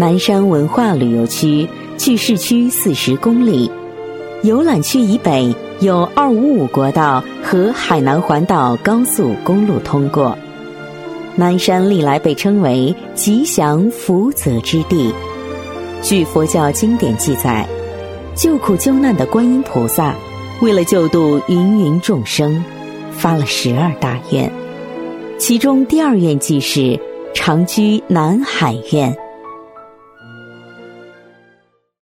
南山文化旅游区距市区40公里，游览区以北有255国道和海南环岛高速公路通过。南山历来被称为吉祥福泽之地。据佛教经典记载，救苦救难的观音菩萨为了救度芸芸众生，发了12大愿，其中第2愿即是常居南海愿。